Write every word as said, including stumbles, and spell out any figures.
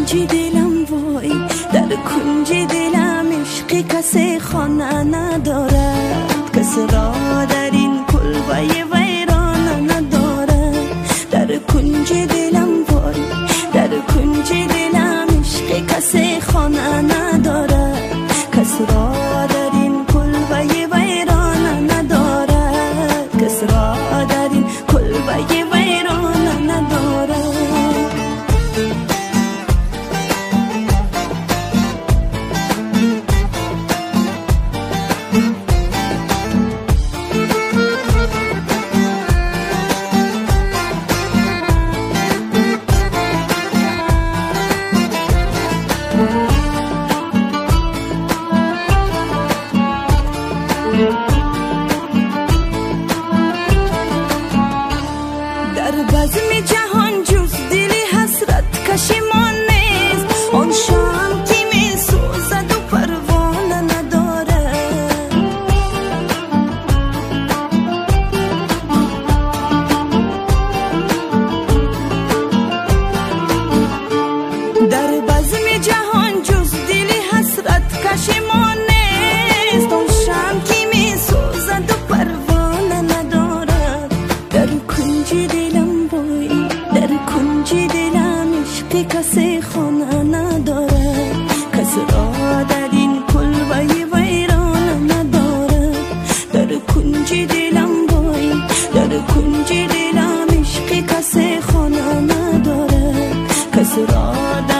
کنج دلم وای، در کنج دلم عشق کسی خانه ندارد، کسی را در این کلبه ویرانه ندارد. در کنج دلم وای، در کنج دلم عشق کسی خانه ندارد، کسی را در این کلبه ویرانه ندارد، کسی را در این کلبه ویرانه ندارد. در بزم جهان جز دل حسرت کشیمان نیست، آن شام که می سوزد و پروانه ندارد. در بزم جهان جز دل حسرت کشیمان نیست، آن شام که می سوزد و پروانه ندارد. در کنج دلم وای، در کنج دلم عشق کسی خانه ندارد، کسی را در این کلبه ویرانه ندارد. در کنج دلم وای، در کنج دلم عشق کسی خانه ندارد، کسی را در